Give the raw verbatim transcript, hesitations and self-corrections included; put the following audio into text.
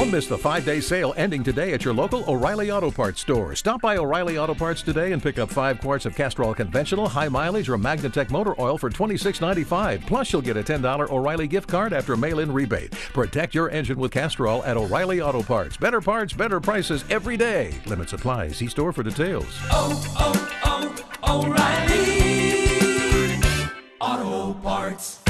Don't miss the five-day sale ending today at your local O'Reilly Auto Parts store. Stop by O'Reilly Auto Parts today and pick up five quarts of Castrol Conventional, High Mileage, or Magnatech Motor Oil for twenty-six dollars and ninety-five cents. Plus, you'll get a ten dollars O'Reilly gift card after mail-in rebate. Protect your engine with Castrol at O'Reilly Auto Parts. Better parts, better prices every day. Limit supply. See store for details. Oh, oh, oh, O'Reilly Auto Parts.